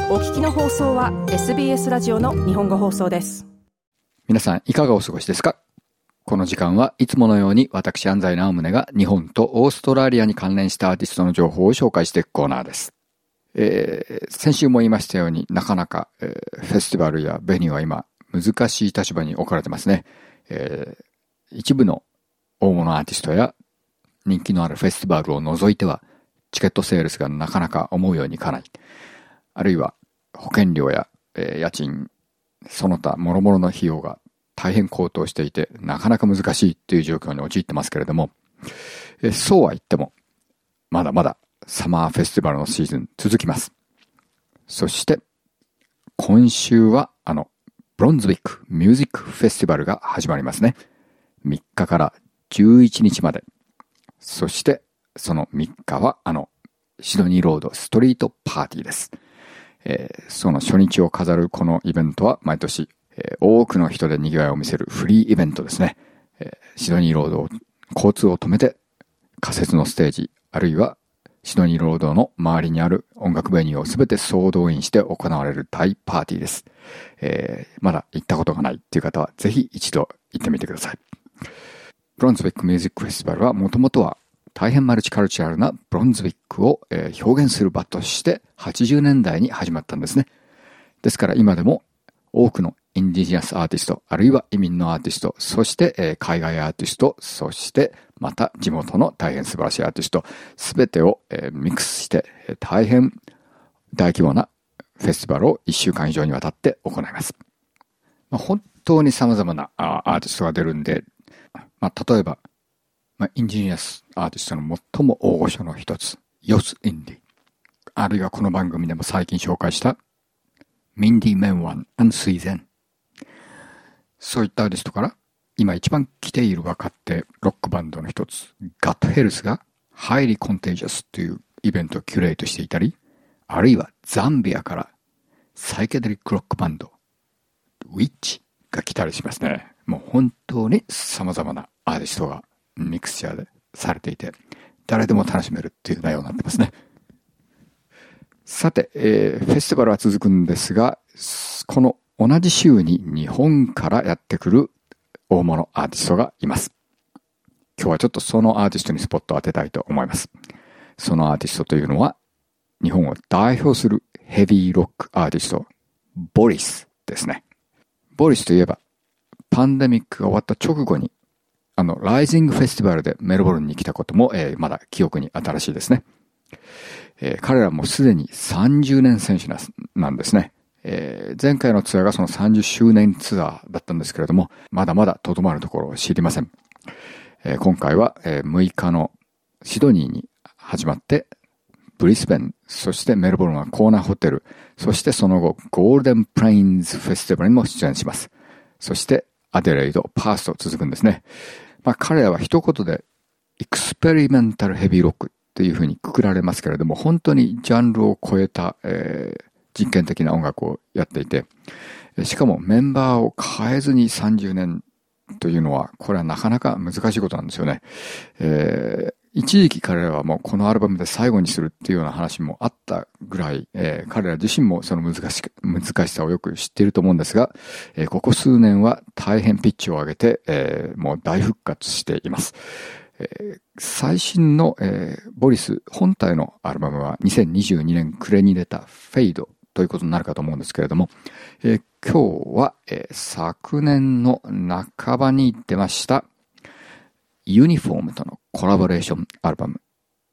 お聞きの放送は SBS ラジオの日本語放送です。 皆さんいかがお過ごしですか？この時間はいつものように私安西直宗が日本とオーストラリアに関連したアーティストの情報を紹介していくコーナーです。先週も言いましたようになかなか、フェスティバルやベニューは今難しい立場に置かれてますね。一部の大物アーティストや人気のあるフェスティバルを除いてはチケットセールスがなかなか思うようにいかない。あるいは保険料や、家賃、その他諸々の費用が大変高騰していてなかなか難しいという状況に陥ってますけれども、そうは言ってもまだまだサマーフェスティバルのシーズン続きます。そして今週はブロンズウィックミュージックフェスティバルが始まりますね。3日から11日まで。そしてその3日はシドニーロードストリートパーティーです。その初日を飾るこのイベントは毎年、多くの人で賑わいを見せるフリーイベントですね。シドニーロードを交通を止めて仮設のステージ、あるいはシドニーロードの周りにある音楽ベニューをすべて総動員して行われる大パーティーです。まだ行ったことがないという方はぜひ一度行ってみてください。ブロンズウィックミュージックフェスティバルはもともとは大変マルチカルチャルなブロンズウィックを表現する場として80年代に始まったんですね。ですから今でも多くのインディジナスアーティスト、あるいは移民のアーティスト、そして海外アーティスト、そしてまた地元の大変素晴らしいアーティスト、すべてをミックスして大変大規模なフェスティバルを1週間以上にわたって行います。本当に様々なアーティストが出るんで、例えばインディジナスアーティストの最も大御所の一つ、ヨス・インディ。あるいはこの番組でも最近紹介したミンディ・メンワン&スイゼン。そういったアーティストから今一番来ている若手ロックバンドの一つ、ガットヘルスがハイリーコンテージャスというイベントをキュレートしていたり、あるいはザンビアからサイケデリックロックバンド、ウィッチが来たりしますね。もう本当に様々なアーティストがミクスチャーでされていて誰でも楽しめるっていう内容になってますね。さて、フェスティバルは続くんですが、この同じ週に日本からやってくる大物アーティストがいます。今日はちょっとそのアーティストにスポットを当てたいと思います。そのアーティストというのは日本を代表するヘビーロックアーティスト、ボリスですね。ボリスといえばパンデミックが終わった直後にライジングフェスティバルでメルボルンに来たことも、まだ記憶に新しいですね。彼らもすでに30年選手なんですね。前回のツアーがその30周年ツアーだったんですけれども、まだまだとどまるところを知りません。今回は、6日のシドニーに始まって、ブリスベン、そしてメルボルンはコーナーホテル、そしてその後ゴールデンプレインズフェスティバルにも出演します。そしてアデレイド、パースと続くんですね。彼らは一言でエクスペリメンタルヘビーロックっていうふうにくくられますけれども、本当にジャンルを超えた、人権的な音楽をやっていて、しかもメンバーを変えずに30年というのはこれはなかなか難しいことなんですよね。一時期彼らはもうこのアルバムで最後にするっていうような話もあったぐらい、彼ら自身もその難しさをよく知っていると思うんですが、ここ数年は大変ピッチを上げて、もう大復活しています。最新の、ボリス本体のアルバムは2022年暮れに出たフェイドということになるかと思うんですけれども、今日は、昨年の半ばに出ましたユニフォームとのコラボレーションアルバム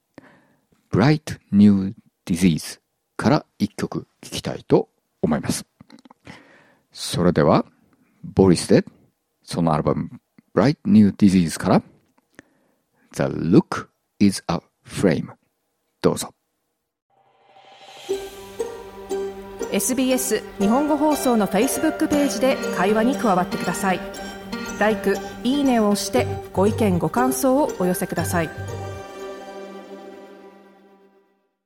Bright New Disease から一曲聴きたいと思います。それではボリスでそのアルバム Bright New Disease から The Look is a Frame どうぞ。 SBS 日本語放送の Facebook ページで会話に加わってください。LIKE、いいねを押してご意見ご感想をお寄せください。